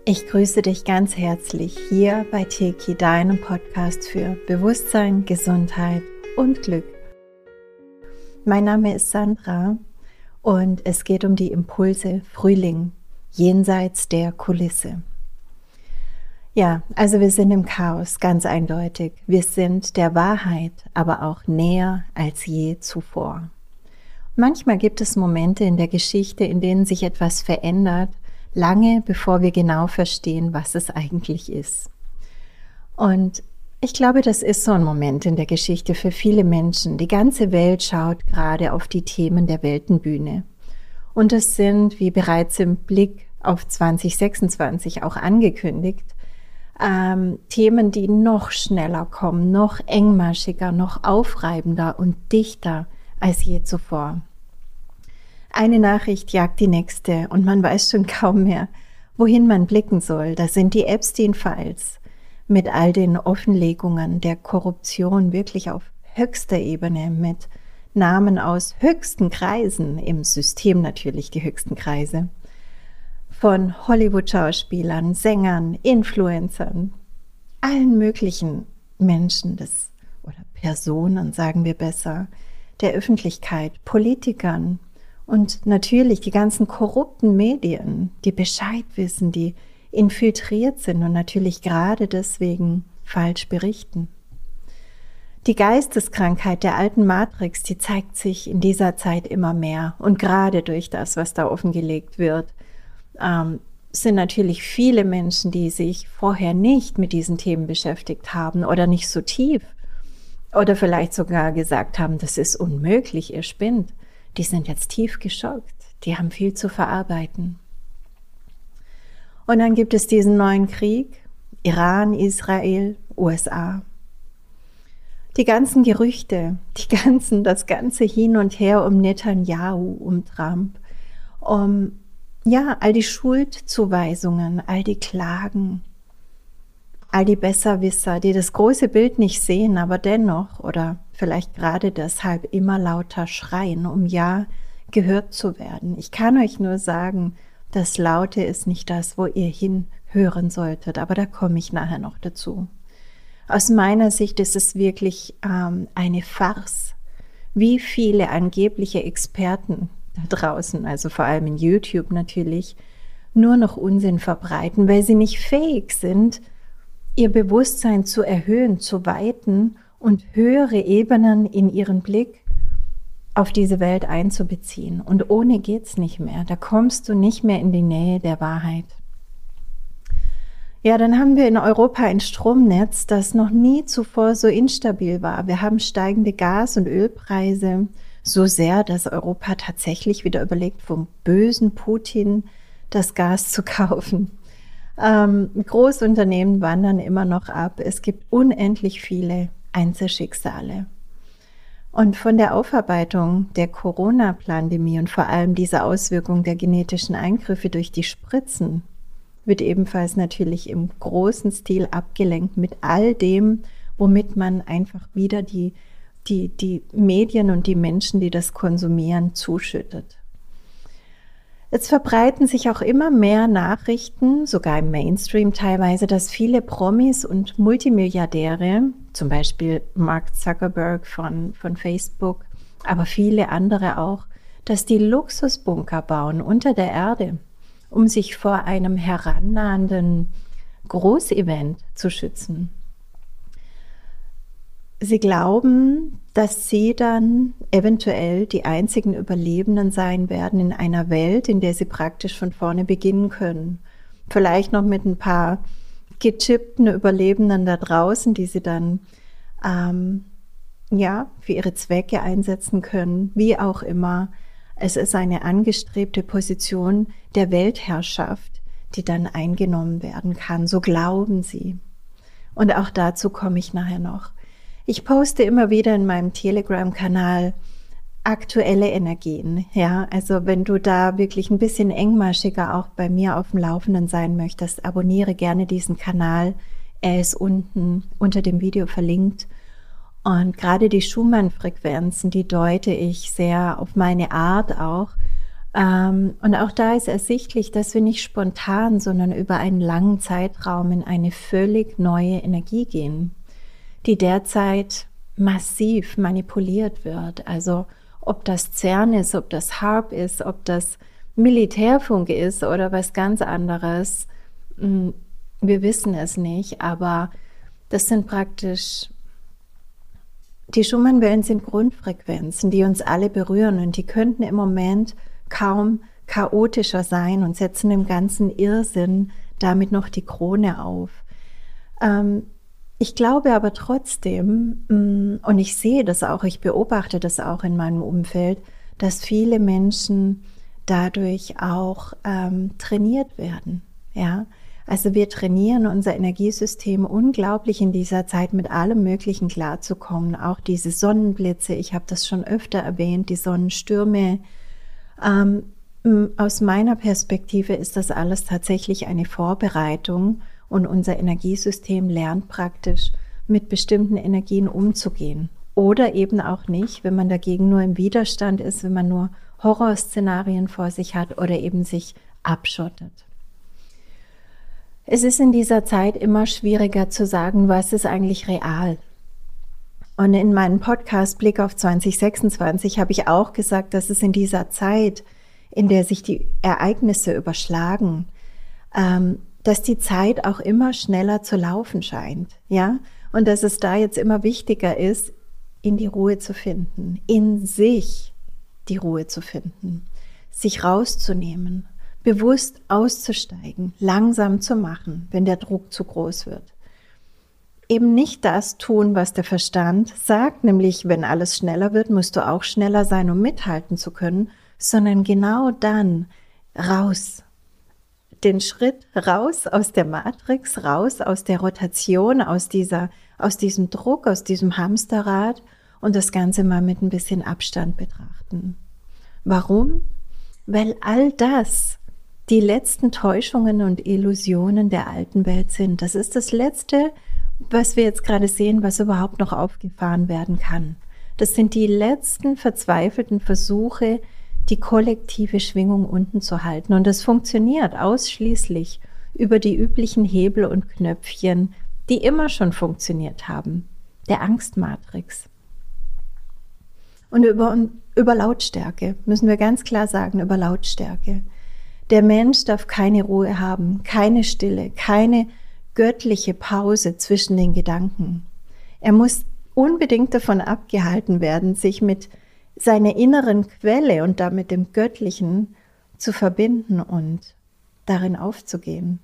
Ich grüße dich ganz herzlich hier bei Teki, deinem Podcast für Bewusstsein, Gesundheit und Glück. Mein Name ist Sandra und es geht um die Impulse Frühling, jenseits der Kulisse. Ja, also wir sind im Chaos, ganz eindeutig. Wir sind der Wahrheit, aber auch näher als je zuvor. Manchmal gibt es Momente in der Geschichte, in denen sich etwas verändert, lange bevor wir genau verstehen, was es eigentlich ist. Und ich glaube, das ist so ein Moment in der Geschichte für viele Menschen. Die ganze Welt schaut gerade auf die Themen der Weltenbühne. Und es sind, wie bereits im Blick auf 2026 auch angekündigt, Themen, die noch schneller kommen, noch engmaschiger, noch aufreibender und dichter als je zuvor. Eine Nachricht jagt die nächste und man weiß schon kaum mehr, wohin man blicken soll. Das sind die Epstein-Files mit all den Offenlegungen der Korruption wirklich auf höchster Ebene, mit Namen aus höchsten Kreisen, im System natürlich die höchsten Kreise, von Hollywood-Schauspielern, Sängern, Influencern, allen möglichen Menschen oder Personen, sagen wir besser, der Öffentlichkeit, Politikern, und natürlich die ganzen korrupten Medien, die Bescheid wissen, die infiltriert sind und natürlich gerade deswegen falsch berichten. Die Geisteskrankheit der alten Matrix, die zeigt sich in dieser Zeit immer mehr. Und gerade durch das, was da offengelegt wird, sind natürlich viele Menschen, die sich vorher nicht mit diesen Themen beschäftigt haben oder nicht so tief oder vielleicht sogar gesagt haben, das ist unmöglich, ihr spinnt. Die sind jetzt tief geschockt, die haben viel zu verarbeiten. Und dann gibt es diesen neuen Krieg, Iran, Israel, USA. Die ganzen Gerüchte, das ganze Hin und Her um Netanyahu, um Trump, all die Schuldzuweisungen, all die Klagen, all die Besserwisser, die das große Bild nicht sehen, aber dennoch oder vielleicht gerade deshalb immer lauter schreien, um ja gehört zu werden. Ich kann euch nur sagen, das Laute ist nicht das, wo ihr hinhören solltet, aber da komme ich nachher noch dazu. Aus meiner Sicht ist es wirklich eine Farce, wie viele angebliche Experten da draußen, also vor allem in YouTube natürlich, nur noch Unsinn verbreiten, weil sie nicht fähig sind, ihr Bewusstsein zu erhöhen, zu weiten und höhere Ebenen in ihren Blick auf diese Welt einzubeziehen. Und ohne geht's nicht mehr. Da kommst du nicht mehr in die Nähe der Wahrheit. Ja, dann haben wir in Europa ein Stromnetz, das noch nie zuvor so instabil war. Wir haben steigende Gas- und Ölpreise, so sehr, dass Europa tatsächlich wieder überlegt, vom bösen Putin das Gas zu kaufen. Großunternehmen wandern immer noch ab. Es gibt unendlich viele Einzelschicksale. Und von der Aufarbeitung der Corona-Pandemie und vor allem dieser Auswirkung der genetischen Eingriffe durch die Spritzen wird ebenfalls natürlich im großen Stil abgelenkt mit all dem, womit man einfach wieder die Medien und die Menschen, die das konsumieren, zuschüttet. Jetzt verbreiten sich auch immer mehr Nachrichten, sogar im Mainstream teilweise, dass viele Promis und Multimilliardäre, zum Beispiel Mark Zuckerberg von Facebook, aber viele andere auch, dass die Luxusbunker bauen unter der Erde, um sich vor einem herannahenden Großevent zu schützen. Sie glauben, dass sie dann eventuell die einzigen Überlebenden sein werden in einer Welt, in der sie praktisch von vorne beginnen können. Vielleicht noch mit ein paar gechippten Überlebenden da draußen, die sie dann für ihre Zwecke einsetzen können, wie auch immer. Es ist eine angestrebte Position der Weltherrschaft, die dann eingenommen werden kann. So glauben sie. Und auch dazu komme ich nachher noch. Ich poste immer wieder in meinem Telegram-Kanal aktuelle Energien. Ja, also wenn du da wirklich ein bisschen engmaschiger auch bei mir auf dem Laufenden sein möchtest, abonniere gerne diesen Kanal. Er ist unten unter dem Video verlinkt. Und gerade die Schumann-Frequenzen, die deute ich sehr auf meine Art auch Und auch da ist ersichtlich, dass wir nicht spontan, sondern über einen langen Zeitraum in eine völlig neue Energie gehen, die derzeit massiv manipuliert wird. Also ob das CERN ist, ob das HAARP ist, ob das Militärfunk ist oder was ganz anderes, wir wissen es nicht, aber das sind praktisch, die Schumann-Wellen sind Grundfrequenzen, die uns alle berühren und die könnten im Moment kaum chaotischer sein und setzen dem ganzen Irrsinn damit noch die Krone auf. Ich glaube aber trotzdem, und ich sehe das auch, ich beobachte das auch in meinem Umfeld, dass viele Menschen dadurch auch trainiert werden. Ja? Also wir trainieren unser Energiesystem unglaublich in dieser Zeit mit allem Möglichen klarzukommen. Auch diese Sonnenblitze, ich habe das schon öfter erwähnt, die Sonnenstürme. Aus meiner Perspektive ist das alles tatsächlich eine Vorbereitung und unser Energiesystem lernt praktisch mit bestimmten Energien umzugehen. Oder eben auch nicht, wenn man dagegen nur im Widerstand ist, wenn man nur Horrorszenarien vor sich hat oder eben sich abschottet. Es ist in dieser Zeit immer schwieriger zu sagen, was ist eigentlich real. Und in meinem Podcast Blick auf 2026 habe ich auch gesagt, dass es in dieser Zeit, in der sich die Ereignisse überschlagen, dass die Zeit auch immer schneller zu laufen scheint, ja? Und dass es da jetzt immer wichtiger ist, in die Ruhe zu finden, in sich die Ruhe zu finden, sich rauszunehmen, bewusst auszusteigen, langsam zu machen, wenn der Druck zu groß wird. Eben nicht das tun, was der Verstand sagt, nämlich wenn alles schneller wird, musst du auch schneller sein, um mithalten zu können, sondern genau dann raus. Den Schritt raus aus der Matrix, raus aus der Rotation, aus diesem Druck, aus diesem Hamsterrad und das Ganze mal mit ein bisschen Abstand betrachten. Warum? Weil all das die letzten Täuschungen und Illusionen der alten Welt sind. Das ist das Letzte, was wir jetzt gerade sehen, was überhaupt noch aufgefahren werden kann. Das sind die letzten verzweifelten Versuche, die kollektive Schwingung unten zu halten. Und das funktioniert ausschließlich über die üblichen Hebel und Knöpfchen, die immer schon funktioniert haben. Der Angstmatrix. Und über Lautstärke, müssen wir ganz klar sagen, über Lautstärke. Der Mensch darf keine Ruhe haben, keine Stille, keine göttliche Pause zwischen den Gedanken. Er muss unbedingt davon abgehalten werden, sich mit seiner inneren Quelle und damit dem Göttlichen zu verbinden und darin aufzugehen.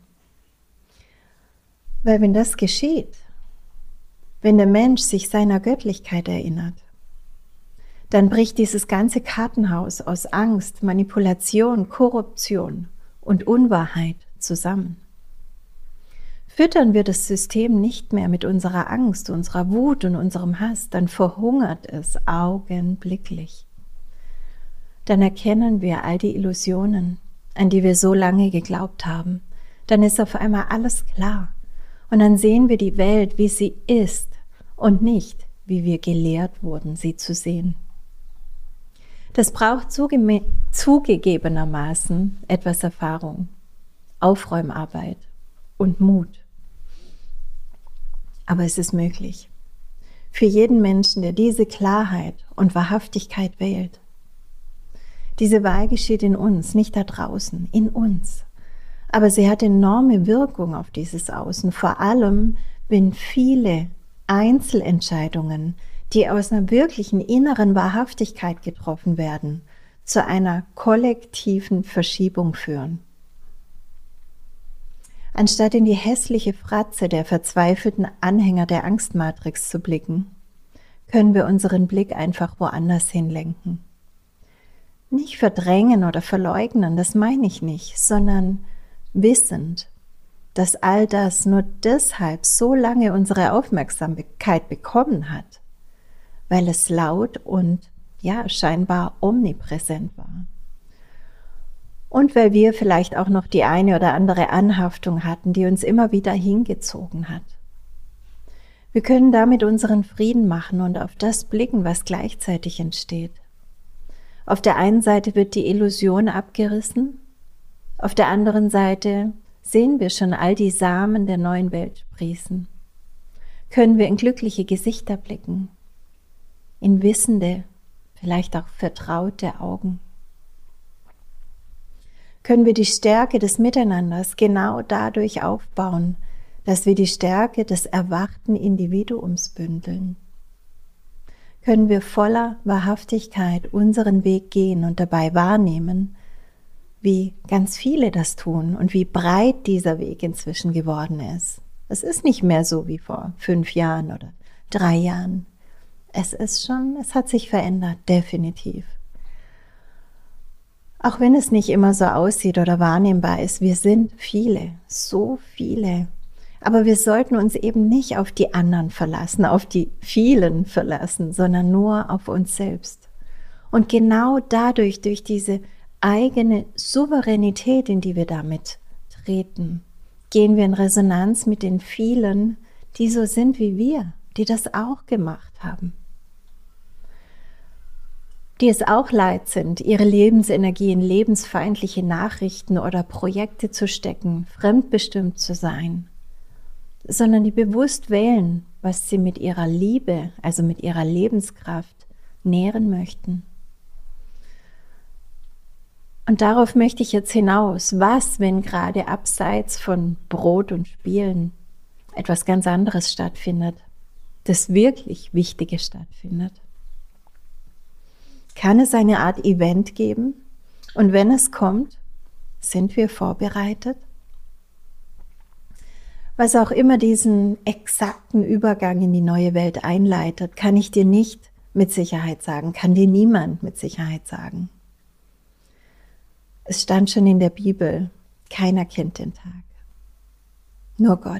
Weil wenn das geschieht, wenn der Mensch sich seiner Göttlichkeit erinnert, dann bricht dieses ganze Kartenhaus aus Angst, Manipulation, Korruption und Unwahrheit zusammen. Füttern wir das System nicht mehr mit unserer Angst, unserer Wut und unserem Hass, dann verhungert es augenblicklich. Dann erkennen wir all die Illusionen, an die wir so lange geglaubt haben. Dann ist auf einmal alles klar. Und dann sehen wir die Welt, wie sie ist und nicht, wie wir gelehrt wurden, sie zu sehen. Das braucht zugegebenermaßen etwas Erfahrung, Aufräumarbeit und Mut. Aber es ist möglich. Für jeden Menschen, der diese Klarheit und Wahrhaftigkeit wählt. Diese Wahl geschieht in uns, nicht da draußen, in uns. Aber sie hat enorme Wirkung auf dieses Außen, vor allem, wenn viele Einzelentscheidungen, die aus einer wirklichen inneren Wahrhaftigkeit getroffen werden, zu einer kollektiven Verschiebung führen. Anstatt in die hässliche Fratze der verzweifelten Anhänger der Angstmatrix zu blicken, können wir unseren Blick einfach woanders hinlenken. Nicht verdrängen oder verleugnen, das meine ich nicht, sondern wissend, dass all das nur deshalb so lange unsere Aufmerksamkeit bekommen hat, weil es laut und ja scheinbar omnipräsent war. Und weil wir vielleicht auch noch die eine oder andere Anhaftung hatten, die uns immer wieder hingezogen hat. Wir können damit unseren Frieden machen und auf das blicken, was gleichzeitig entsteht. Auf der einen Seite wird die Illusion abgerissen, auf der anderen Seite sehen wir schon all die Samen der neuen Welt sprießen. Können wir in glückliche Gesichter blicken, in wissende, vielleicht auch vertraute Augen. Können wir die Stärke des Miteinanders genau dadurch aufbauen, dass wir die Stärke des erwachten Individuums bündeln. Können wir voller Wahrhaftigkeit unseren Weg gehen und dabei wahrnehmen, wie ganz viele das tun und wie breit dieser Weg inzwischen geworden ist. Es ist nicht mehr so wie vor 5 Jahren oder 3 Jahren. Es hat sich verändert, definitiv. Auch wenn es nicht immer so aussieht oder wahrnehmbar ist, wir sind viele, so viele. Aber wir sollten uns eben nicht auf die anderen verlassen, auf die vielen verlassen, sondern nur auf uns selbst. Und genau dadurch, durch diese eigene Souveränität, in die wir damit treten, gehen wir in Resonanz mit den vielen, die so sind wie wir, die das auch gemacht haben. Die es auch leid sind, ihre Lebensenergie in lebensfeindliche Nachrichten oder Projekte zu stecken, fremdbestimmt zu sein, sondern die bewusst wählen, was sie mit ihrer Liebe, also mit ihrer Lebenskraft, nähren möchten. Und darauf möchte ich jetzt hinaus. Was, wenn gerade abseits von Brot und Spielen etwas ganz anderes stattfindet, das wirklich Wichtige stattfindet? Kann es eine Art Event geben? Und wenn es kommt, sind wir vorbereitet? Was auch immer diesen exakten Übergang in die neue Welt einleitet, kann ich dir nicht mit Sicherheit sagen, kann dir niemand mit Sicherheit sagen. Es stand schon in der Bibel, keiner kennt den Tag, nur Gott.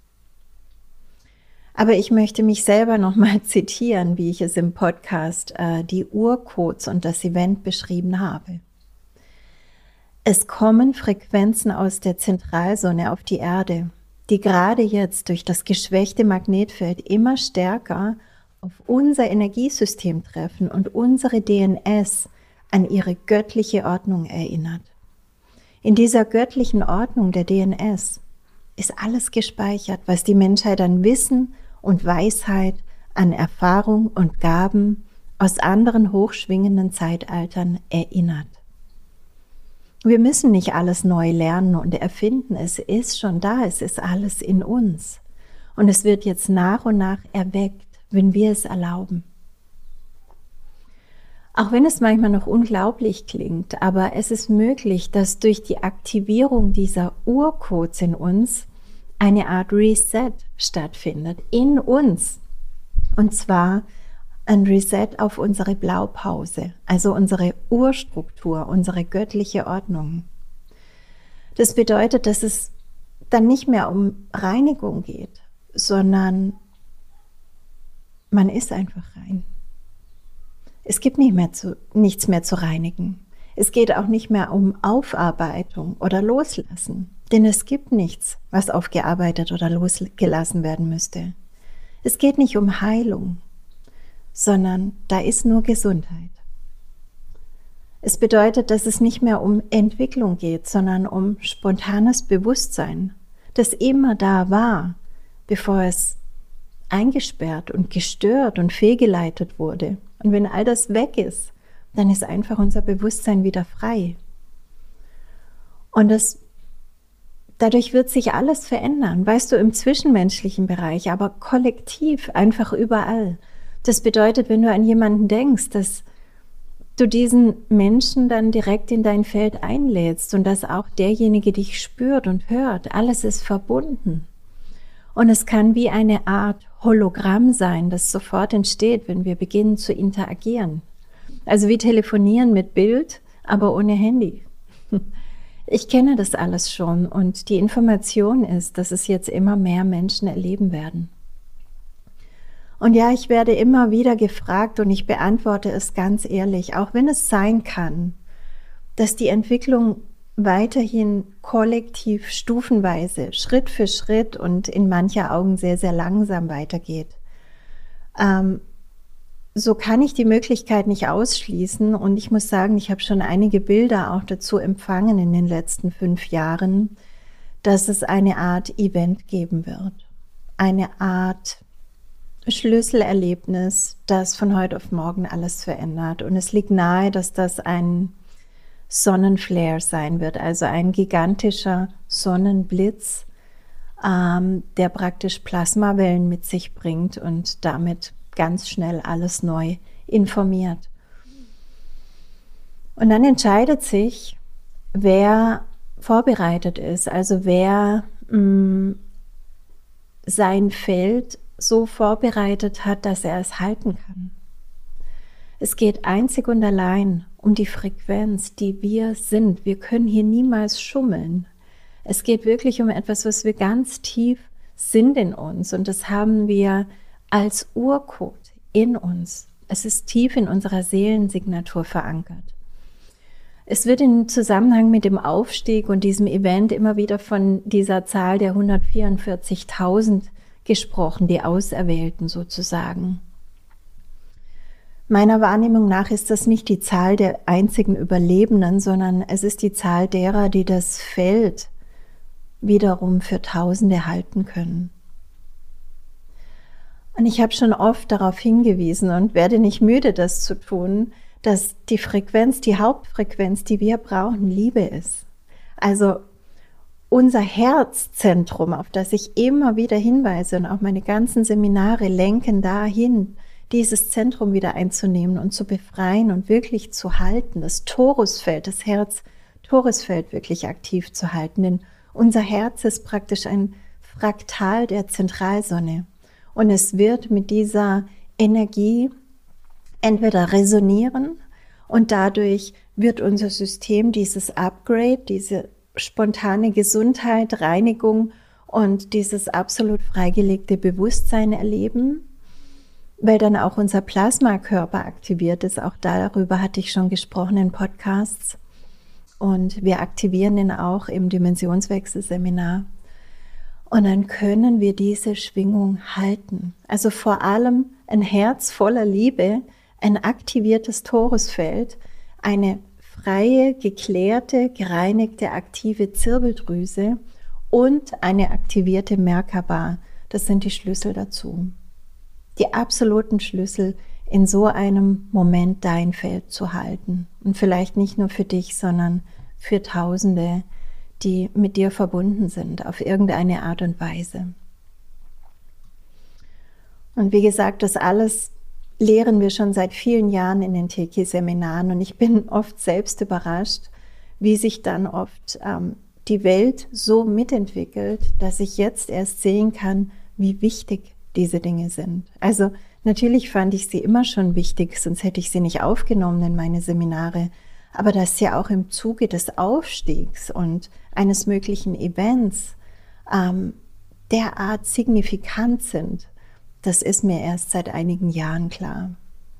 Aber ich möchte mich selber nochmal zitieren, wie ich es im Podcast die Urcodes und das Event beschrieben habe. Es kommen Frequenzen aus der Zentralsonne auf die Erde, die gerade jetzt durch das geschwächte Magnetfeld immer stärker auf unser Energiesystem treffen und unsere DNS an ihre göttliche Ordnung erinnert. In dieser göttlichen Ordnung der DNS ist alles gespeichert, was die Menschheit an Wissen und Weisheit, an Erfahrung und Gaben aus anderen hochschwingenden Zeitaltern erinnert. Wir müssen nicht alles neu lernen und erfinden, es ist schon da, es ist alles in uns. Und es wird jetzt nach und nach erweckt, wenn wir es erlauben. Auch wenn es manchmal noch unglaublich klingt, aber es ist möglich, dass durch die Aktivierung dieser Urcodes in uns eine Art Reset stattfindet, in uns. Und zwar ein Reset auf unsere Blaupause, also unsere Urstruktur, unsere göttliche Ordnung. Das bedeutet, dass es dann nicht mehr um Reinigung geht, sondern man ist einfach rein. Es gibt nichts mehr zu reinigen. Es geht auch nicht mehr um Aufarbeitung oder Loslassen, denn es gibt nichts, was aufgearbeitet oder losgelassen werden müsste. Es geht nicht um Heilung, sondern da ist nur Gesundheit. Es bedeutet, dass es nicht mehr um Entwicklung geht, sondern um spontanes Bewusstsein, das immer da war, bevor es eingesperrt und gestört und fehlgeleitet wurde. Und wenn all das weg ist, dann ist einfach unser Bewusstsein wieder frei. Und dadurch wird sich alles verändern, weißt du, im zwischenmenschlichen Bereich, aber kollektiv, einfach überall. Das bedeutet, wenn du an jemanden denkst, dass du diesen Menschen dann direkt in dein Feld einlädst und dass auch derjenige dich spürt und hört, alles ist verbunden. Und es kann wie eine Art Hologramm sein, das sofort entsteht, wenn wir beginnen zu interagieren. Also wie telefonieren mit Bild, aber ohne Handy. Ich kenne das alles schon und die Information ist, dass es jetzt immer mehr Menschen erleben werden. Und ja, ich werde immer wieder gefragt und ich beantworte es ganz ehrlich, auch wenn es sein kann, dass die Entwicklung weiterhin kollektiv, stufenweise, Schritt für Schritt und in mancher Augen sehr, sehr langsam weitergeht. so kann ich die Möglichkeit nicht ausschließen. Und ich muss sagen, ich habe schon einige Bilder auch dazu empfangen in den letzten 5 Jahren, dass es eine Art Event geben wird. Eine Art Schlüsselerlebnis, das von heute auf morgen alles verändert. Und es liegt nahe, dass das ein Sonnenflare sein wird, also ein gigantischer Sonnenblitz, der praktisch Plasmawellen mit sich bringt und damit ganz schnell alles neu informiert. Und dann entscheidet sich, wer vorbereitet ist, also wer sein Feld so vorbereitet hat, dass er es halten kann. Es geht einzig und allein um die Frequenz, die wir sind. Wir können hier niemals schummeln. Es geht wirklich um etwas, was wir ganz tief sind in uns, und das haben wir als Urcode in uns. Es ist tief in unserer Seelensignatur verankert. Es wird im Zusammenhang mit dem Aufstieg und diesem Event immer wieder von dieser Zahl der 144.000 gesprochen, die Auserwählten sozusagen. Meiner Wahrnehmung nach ist das nicht die Zahl der einzigen Überlebenden, sondern es ist die Zahl derer, die das Feld wiederum für Tausende halten können. Und ich habe schon oft darauf hingewiesen und werde nicht müde, das zu tun, dass die Frequenz, die Hauptfrequenz, die wir brauchen, Liebe ist. Also unser Herzzentrum, auf das ich immer wieder hinweise, und auch meine ganzen Seminare lenken dahin, dieses Zentrum wieder einzunehmen und zu befreien und wirklich zu halten, das Torusfeld, das Herz-Torusfeld wirklich aktiv zu halten. Denn unser Herz ist praktisch ein Fraktal der Zentralsonne. Und es wird mit dieser Energie entweder resonieren, und dadurch wird unser System dieses Upgrade, diese spontane Gesundheit, Reinigung und dieses absolut freigelegte Bewusstsein erleben, weil dann auch unser Plasmakörper aktiviert ist. Auch darüber hatte ich schon gesprochen in Podcasts. Und wir aktivieren ihn auch im Dimensionswechselseminar. Und dann können wir diese Schwingung halten. Also vor allem ein Herz voller Liebe, ein aktiviertes Torusfeld, eine freie, geklärte, gereinigte, aktive Zirbeldrüse und eine aktivierte Merkaba. Das sind die Schlüssel dazu. Die absoluten Schlüssel, in so einem Moment dein Feld zu halten. Und vielleicht nicht nur für dich, sondern für Tausende, die mit dir verbunden sind, auf irgendeine Art und Weise. Und wie gesagt, das alles lehren wir schon seit vielen Jahren in den Teki-Seminaren, und ich bin oft selbst überrascht, wie sich dann oft die Welt so mitentwickelt, dass ich jetzt erst sehen kann, wie wichtig diese Dinge sind. Also natürlich fand ich sie immer schon wichtig, sonst hätte ich sie nicht aufgenommen in meine Seminare, aber dass sie auch im Zuge des Aufstiegs und eines möglichen Events derart signifikant sind, das ist mir erst seit einigen Jahren klar.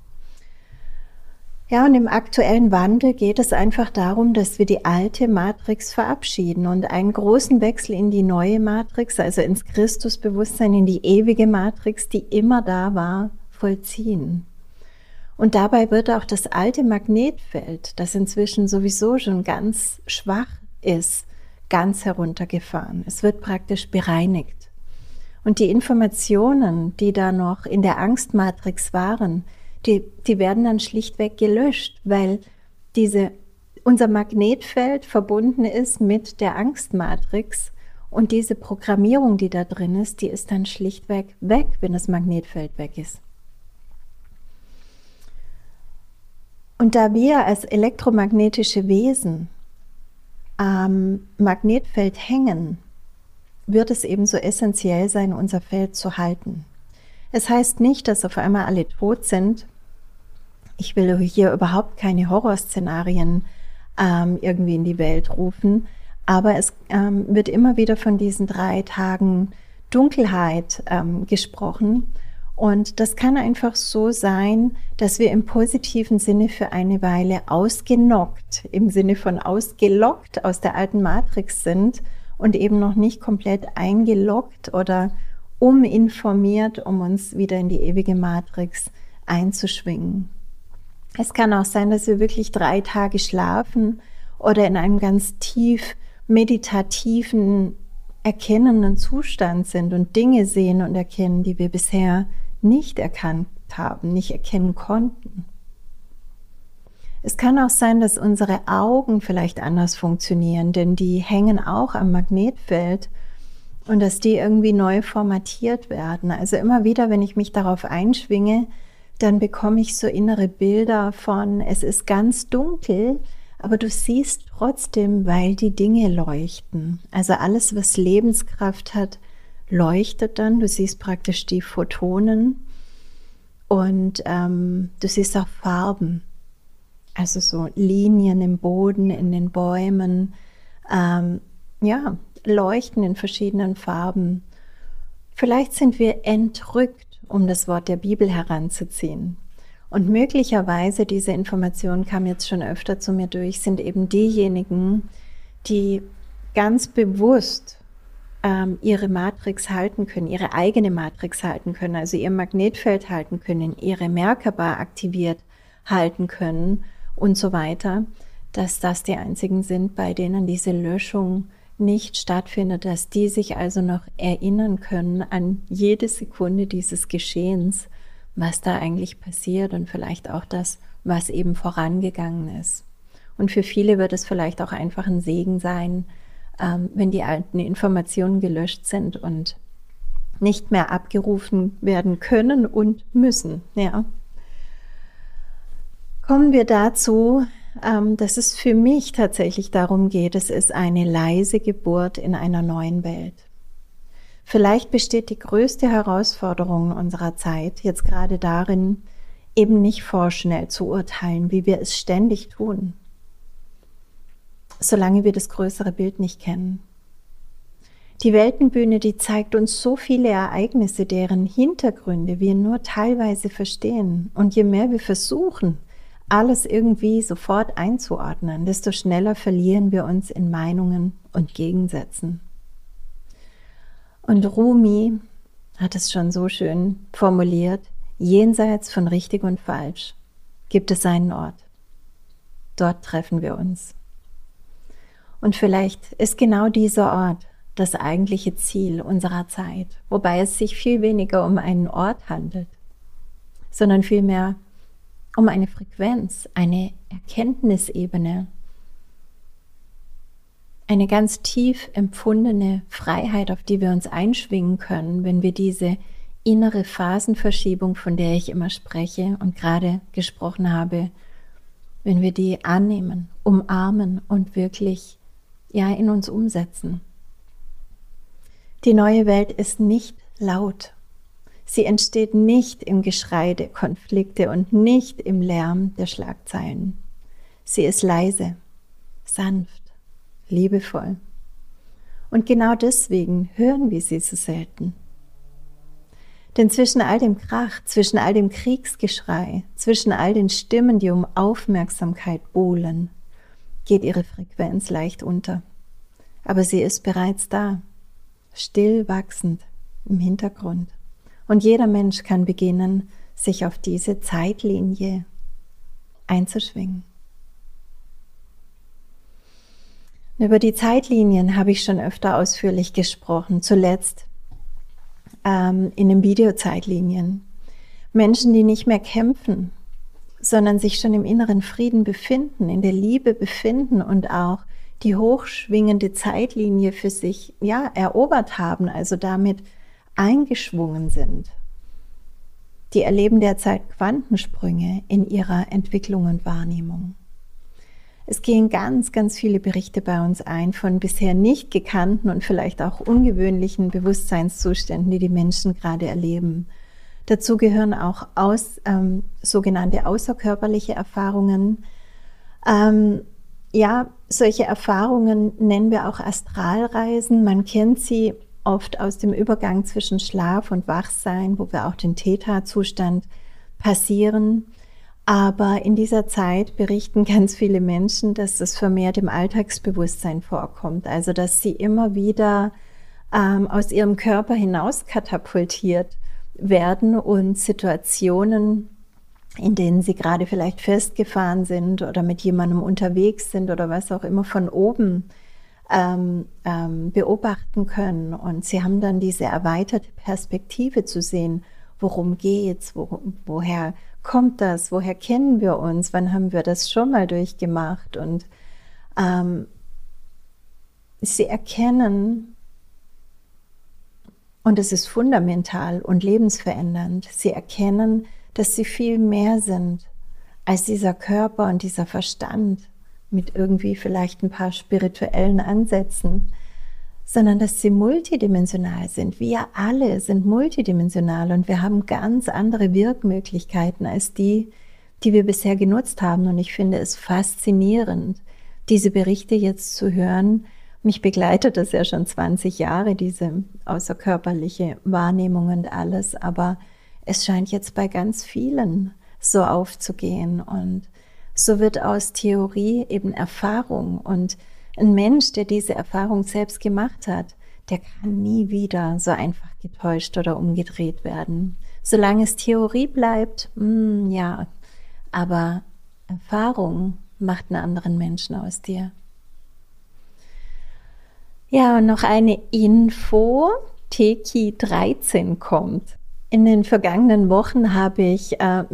Ja, und im aktuellen Wandel geht es einfach darum, dass wir die alte Matrix verabschieden und einen großen Wechsel in die neue Matrix, also ins Christusbewusstsein, in die ewige Matrix, die immer da war, vollziehen. Und dabei wird auch das alte Magnetfeld, das inzwischen sowieso schon ganz schwach ist, ganz heruntergefahren. Es wird praktisch bereinigt. Und die Informationen, die da noch in der Angstmatrix waren, die werden dann schlichtweg gelöscht, weil unser Magnetfeld verbunden ist mit der Angstmatrix, und diese Programmierung, die da drin ist, die ist dann schlichtweg weg, wenn das Magnetfeld weg ist. Und da wir als elektromagnetische Wesen am Magnetfeld hängen, wird es ebenso essentiell sein, unser Feld zu halten. Es heißt nicht, dass auf einmal alle tot sind. Ich will hier überhaupt keine Horrorszenarien irgendwie in die Welt rufen, aber es wird immer wieder von diesen 3 Tagen Dunkelheit gesprochen. Und das kann einfach so sein, dass wir im positiven Sinne für eine Weile ausgenockt, im Sinne von ausgelockt aus der alten Matrix sind und eben noch nicht komplett eingeloggt oder uminformiert, um uns wieder in die ewige Matrix einzuschwingen. Es kann auch sein, dass wir wirklich 3 Tage schlafen oder in einem ganz tief meditativen, erkennenden Zustand sind und Dinge sehen und erkennen, die wir bisher nicht erkannt haben, nicht erkennen konnten. Es kann auch sein, dass unsere Augen vielleicht anders funktionieren, denn die hängen auch am Magnetfeld und dass die irgendwie neu formatiert werden. Also immer wieder, wenn ich mich darauf einschwinge, dann bekomme ich so innere Bilder von, es ist ganz dunkel, aber du siehst trotzdem, weil die Dinge leuchten. Also alles, was Lebenskraft hat, leuchtet dann. Du siehst praktisch die Photonen und du siehst auch Farben. Also so Linien im Boden, in den Bäumen, leuchten in verschiedenen Farben. Vielleicht sind wir entrückt, um das Wort der Bibel heranzuziehen. Und möglicherweise, diese Information kam jetzt schon öfter zu mir durch, sind eben diejenigen, die ganz bewusst ihre Matrix halten können, ihre eigene Matrix halten können, also ihr Magnetfeld halten können, ihre Merkaba aktiviert halten können und so weiter, dass das die einzigen sind, bei denen diese Löschung nicht stattfindet, dass die sich also noch erinnern können an jede Sekunde dieses Geschehens, was da eigentlich passiert und vielleicht auch das, was eben vorangegangen ist. Und für viele wird es vielleicht auch einfach ein Segen sein, wenn die alten Informationen gelöscht sind und nicht mehr abgerufen werden können und müssen. Ja. Kommen wir dazu, dass es für mich tatsächlich darum geht, es ist eine leise Geburt in einer neuen Welt. Vielleicht besteht die größte Herausforderung unserer Zeit jetzt gerade darin, eben nicht vorschnell zu urteilen, wie wir es ständig tun, solange wir das größere Bild nicht kennen. Die Weltenbühne, die zeigt uns so viele Ereignisse, deren Hintergründe wir nur teilweise verstehen. Und je mehr wir versuchen, alles irgendwie sofort einzuordnen, desto schneller verlieren wir uns in Meinungen und Gegensätzen. Und Rumi hat es schon so schön formuliert: Jenseits von richtig und falsch gibt es einen Ort. Dort treffen wir uns. Und vielleicht ist genau dieser Ort das eigentliche Ziel unserer Zeit, wobei es sich viel weniger um einen Ort handelt, sondern vielmehr um eine Frequenz, eine Erkenntnisebene, eine ganz tief empfundene Freiheit, auf die wir uns einschwingen können, wenn wir diese innere Phasenverschiebung, von der ich immer spreche und gerade gesprochen habe, wenn wir die annehmen, umarmen und wirklich in uns umsetzen. Die neue Welt ist nicht laut. Sie entsteht nicht im Geschrei der Konflikte und nicht im Lärm der Schlagzeilen. Sie ist leise, sanft, liebevoll. Und genau deswegen hören wir sie so selten. Denn zwischen all dem Krach, zwischen all dem Kriegsgeschrei, zwischen all den Stimmen, die um Aufmerksamkeit buhlen, geht ihre Frequenz leicht unter. Aber sie ist bereits da, still wachsend im Hintergrund. Und jeder Mensch kann beginnen, sich auf diese Zeitlinie einzuschwingen. Über die Zeitlinien habe ich schon öfter ausführlich gesprochen, zuletzt in den Videozeitlinien. Menschen, die nicht mehr kämpfen, sondern sich schon im inneren Frieden befinden, in der Liebe befinden und auch die hochschwingende Zeitlinie für sich erobert haben, also damit eingeschwungen sind. Die erleben derzeit Quantensprünge in ihrer Entwicklung und Wahrnehmung. Es gehen ganz, ganz viele Berichte bei uns ein von bisher nicht gekannten und vielleicht auch ungewöhnlichen Bewusstseinszuständen, die die Menschen gerade erleben. Dazu gehören auch sogenannte außerkörperliche Erfahrungen. Solche Erfahrungen nennen wir auch Astralreisen. Man kennt sie oft aus dem Übergang zwischen Schlaf und Wachsein, wo wir auch den Theta-Zustand passieren. Aber in dieser Zeit berichten ganz viele Menschen, dass das vermehrt im Alltagsbewusstsein vorkommt. Also dass sie immer wieder aus ihrem Körper hinaus katapultiert werden und Situationen in denen sie gerade vielleicht festgefahren sind oder mit jemandem unterwegs sind oder was auch immer, von oben beobachten können. Und sie haben dann diese erweiterte Perspektive zu sehen, worum geht's, woher kommt das, woher kennen wir uns, wann haben wir das schon mal durchgemacht. Und sie erkennen, und es ist fundamental und lebensverändernd, sie erkennen, dass sie viel mehr sind als dieser Körper und dieser Verstand mit irgendwie vielleicht ein paar spirituellen Ansätzen, sondern dass sie multidimensional sind. Wir alle sind multidimensional und wir haben ganz andere Wirkmöglichkeiten als die wir bisher genutzt haben. Und ich finde es faszinierend, diese Berichte jetzt zu hören. Mich begleitet das ja schon 20 Jahre, diese außerkörperliche Wahrnehmung und alles, aber es scheint jetzt bei ganz vielen so aufzugehen. Und so wird aus Theorie eben Erfahrung. Und ein Mensch, der diese Erfahrung selbst gemacht hat, der kann nie wieder so einfach getäuscht oder umgedreht werden. Solange es Theorie bleibt, ja, aber Erfahrung macht einen anderen Menschen aus dir. Ja, und noch eine Info, Teki 13 kommt. In den vergangenen Wochen habe ich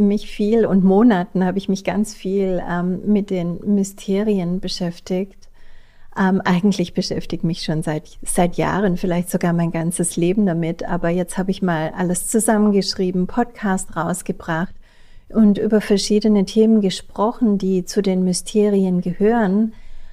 Monaten habe ich mich ganz viel mit den Mysterien beschäftigt. Eigentlich beschäftige mich schon seit Jahren, vielleicht sogar mein ganzes Leben damit, aber jetzt habe ich mal alles zusammengeschrieben, Podcast rausgebracht und über verschiedene Themen gesprochen, die zu den Mysterien gehören.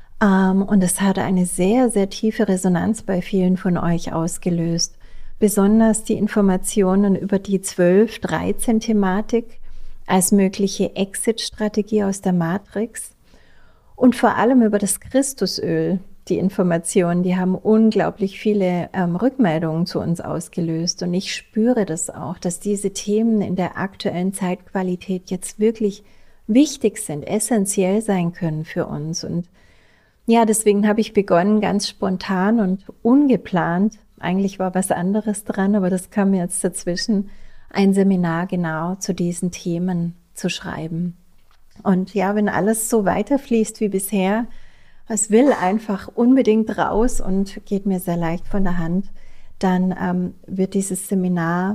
Und es hat eine sehr, sehr tiefe Resonanz bei vielen von euch ausgelöst. Besonders die Informationen über die 12-13-Thematik als mögliche Exit-Strategie aus der Matrix und vor allem über das Christusöl. Die Informationen, die haben unglaublich viele Rückmeldungen zu uns ausgelöst. Und ich spüre das auch, dass diese Themen in der aktuellen Zeitqualität jetzt wirklich wichtig sind, essentiell sein können für uns. Und ja, deswegen habe ich begonnen, ganz spontan und ungeplant, eigentlich war was anderes dran, aber das kam mir jetzt dazwischen, ein Seminar genau zu diesen Themen zu schreiben. Und ja, wenn alles so weiterfließt wie bisher, es will einfach unbedingt raus und geht mir sehr leicht von der Hand, dann wird dieses Seminar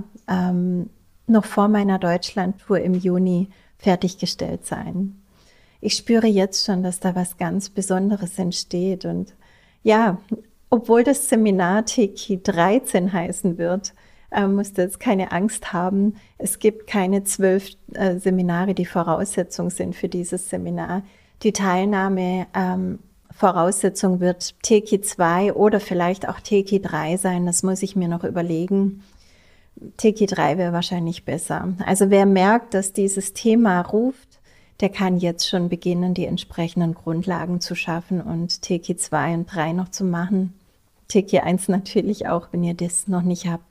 noch vor meiner Deutschlandtour im Juni fertiggestellt sein. Ich spüre jetzt schon, dass da was ganz Besonderes entsteht. Und ja, obwohl das Seminar Teki 13 heißen wird, musst du jetzt keine Angst haben. Es gibt keine 12 Seminare, die Voraussetzung sind für dieses Seminar. Die Teilnahme Voraussetzung wird Teki 2 oder vielleicht auch Teki 3 sein. Das muss ich mir noch überlegen. Teki 3 wäre wahrscheinlich besser. Also wer merkt, dass dieses Thema ruft, der kann jetzt schon beginnen, die entsprechenden Grundlagen zu schaffen und Teki 2 und 3 noch zu machen. Teki 1 natürlich auch, wenn ihr das noch nicht habt.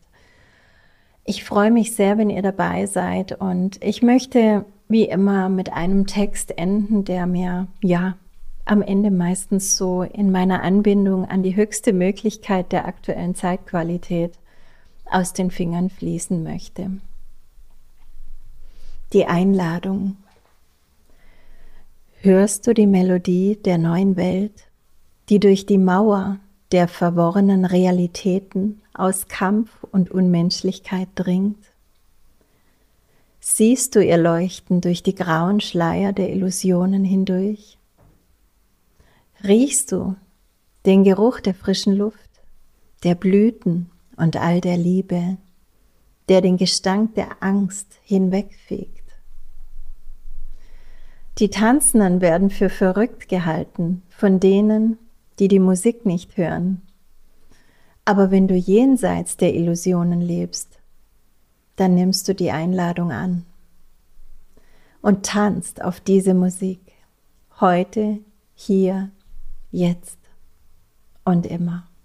Ich freue mich sehr, wenn ihr dabei seid und ich möchte wie immer mit einem Text enden, der mir am Ende meistens so in meiner Anbindung an die höchste Möglichkeit der aktuellen Zeitqualität aus den Fingern fließen möchte. Die Einladung. Hörst du die Melodie der neuen Welt, die durch die Mauer der verworrenen Realitäten aus Kampf und Unmenschlichkeit dringt? Siehst du ihr Leuchten durch die grauen Schleier der Illusionen hindurch? Riechst du den Geruch der frischen Luft, der Blüten und all der Liebe, der den Gestank der Angst hinwegfegt? Die Tanzenden werden für verrückt gehalten von denen, die die Musik nicht hören. Aber wenn du jenseits der Illusionen lebst, dann nimmst du die Einladung an und tanzt auf diese Musik, heute, hier, jetzt und immer.